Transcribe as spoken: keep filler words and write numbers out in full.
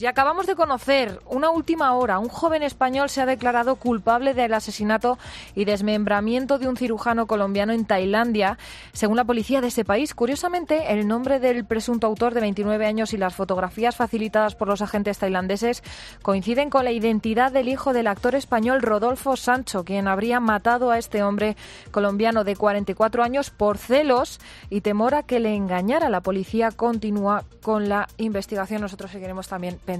Y acabamos de conocer una última hora. Un joven español se ha declarado culpable del asesinato y desmembramiento de un cirujano colombiano en Tailandia, según la policía de ese país. Curiosamente, el nombre del presunto autor de veintinueve años y las fotografías facilitadas por los agentes tailandeses coinciden con la identidad del hijo del actor español Rodolfo Sancho, quien habría matado a este hombre colombiano de cuarenta y cuatro años por celos y temor a que le engañara. La policía continúa con la investigación. Nosotros seguiremos también